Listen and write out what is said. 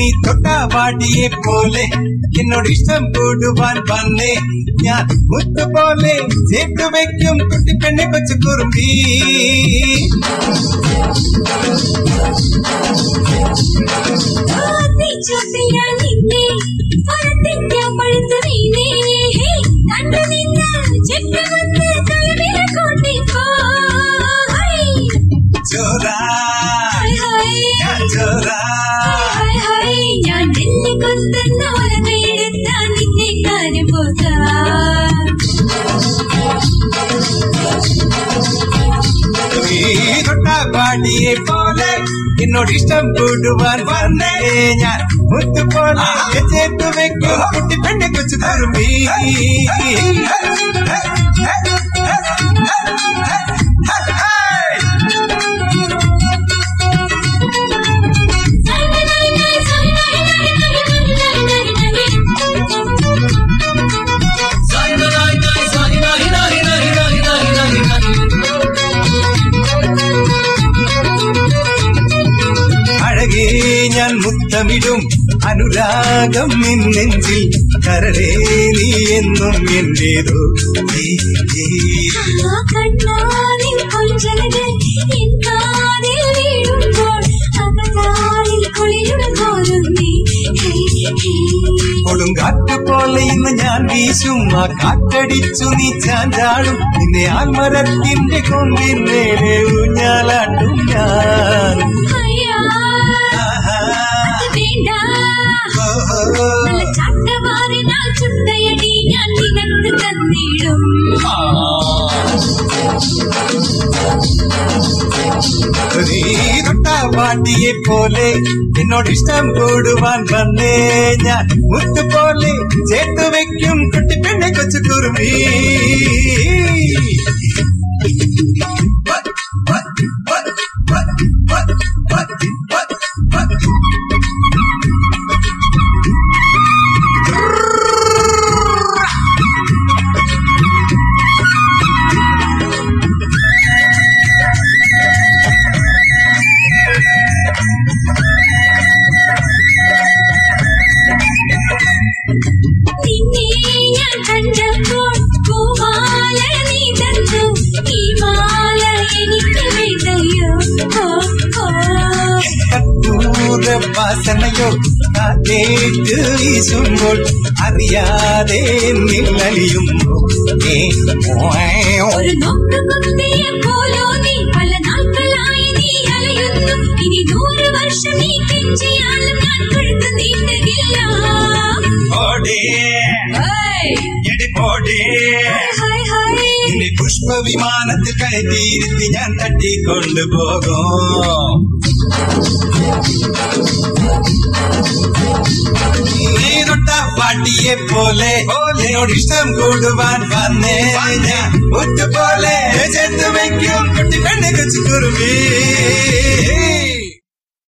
തൊട്ടാവാടിയെ പോലെ എന്നോട് ഇഷ്ടം കൂടുവാൻ വന്നേ ഞാൻ മുത്തുപോലെ ചേർത്ത് വെക്കും കുട്ടിപ്പെണ്ണെ കൊച്ചു കുറുമ്പി ചോരാ ചോരാ ഞാൻ എന്നെ കൊത്തുന്ന ഒരനെടുത്താൻ നിന്നെ കാണുപോകാം നീ തൊട്ടാവാടിയെ പോലെ എന്നോട് ഇഷ്ടം കൂടുവാൻ വന്നേ ഞാൻ മുത്തുപോലെ ചേർത്ത് വെക്കും കുട്ടിപ്പെണ്ണെ കൊച്ചു കുറുമ്പി അഴകേ ഞാൻ മുത്തമിടും അനുരാഗം നിന്നെഞ്ചിൽ കരളേ നീ എന്നും എന്റേതോ കണ്ണാലിൽ കൊഞ്ചലകൾ എന്നാലിൽ വീഴുമ്പോൾ അകതാലിൽ കുളിരുപോലും നീ കൊടുങ്കാറ്റ് പോലെ ഇന്ന് ഞാൻ വീശും ആ കാറ്റടിച്ചു നീ ചാഞ്ചാടും നിന്നെ ആൽമരത്തിന്റെ കൊമ്പിന്നേരെ ഊഞ്ഞാലാട്ടും ഞാൻ ചട്ടവാറിനാൽ ചുട്ടയടി ഞാൻ നിനക്ക് തന്നിടും നീ തൊട്ടാവാടിയെ പോലെ എന്നോട് ഇഷ്ടം കൂടുവാൻ വന്നേ ഞാൻ മുത്തുപോലെ ചേർത്ത് വെക്കും കുട്ടിപ്പെണ്ണെ കൊച്ചു കുറുമ്പി നിന്നെ ഞാൻ കണ്ടപ്പോൾ പൂമാല നീ തന്നു ഈ മാല എനിക്ക് വേണ്ടയോ കർപ്പൂര വാസനയോ കാറ്റേറ്റ് വീശുമ്പോൾ അറിയാതെ നിന്നലിയുമ്പോ ഒരു നോക്ക് കുത്തിയ പോലോ നീ പല നാൾക്കളായി നീ അലയുന്നു ഇനി 100 വർഷം നീ കെഞ്ചിയാലും ഞാൻ കൊടുത്തു നീട്ടുകില്ല ഇനി പുഷ്പവിമാനത്തിൽ കയറ്റിയിരുത്തി ഞാൻ തട്ടിക്കൊണ്ടുപോകും നീ തൊട്ടാവാടിയെ പോലെ എന്നോട് ഇഷ്ടം കൂടുവാൻ വന്നേ ഞാൻ ഒത്തുപോലെ ചേർത്ത് വയ്ക്കും കുട്ടിപ്പെണ്ണെ കൊച്ചു കുറുമ്പി